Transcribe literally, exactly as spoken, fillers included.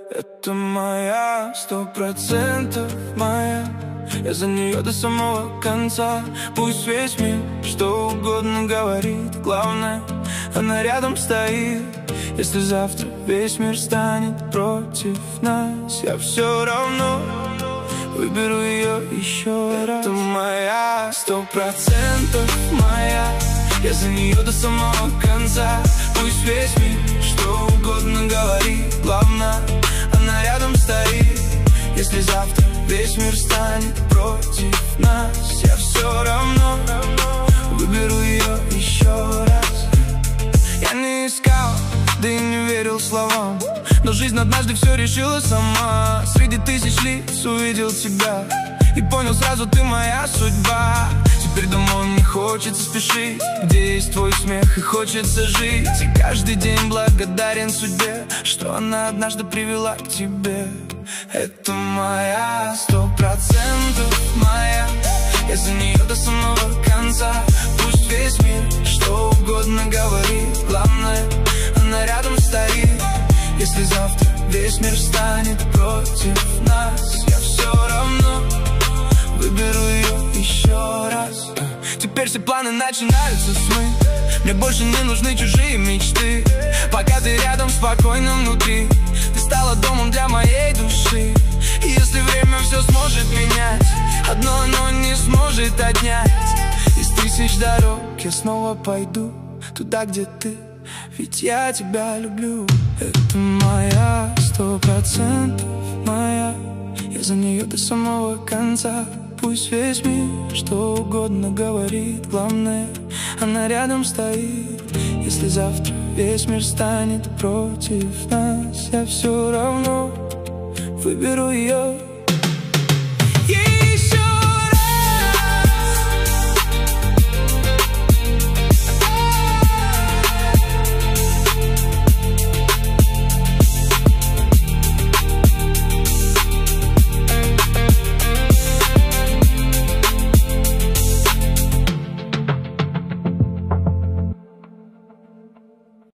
Это моя, сто процентов моя. Я за нее до самого конца. Пусть весь мир что угодно говорит, главное, она рядом стоит. Если завтра весь мир станет против нас, я все равно выберу ее еще раз. Это моя, сто процентов моя. Я за нее до самого конца. Пусть весь мир что угодно говорит, главное, она рядом стоит. Если завтра весь мир станет против нас, я все равно выберу ее еще раз. Я не искал, да и не верил словам, но жизнь однажды все решила сама. Среди тысяч лиц увидел тебя и понял сразу, ты моя судьба. Теперь домой не хочется спешить, где есть твой смех и хочется жить. И каждый день благодарен судьбе, что она однажды привела к тебе. Это моя, сто процентов моя. Я за нее до самого конца. Пусть весь мир что угодно говорит, главное, она рядом стоит. Если завтра весь мир станет против нас, я все равно выберу ее еще раз. Теперь все планы начинаются смыть. Мне больше не нужны чужие мечты. Пока ты рядом, спокойно внутри. Ты стала домом для моей души. И если время все сможет менять, одно оно не сможет отнять. Из тысяч дорог я снова пойду туда, где ты, ведь я тебя люблю. Это моя, сто процентов моя. Я за нее до самого конца. Пусть весь мир что угодно говорит, главное, она рядом стоит. Если завтра весь мир станет против нас, я все равно выберу ее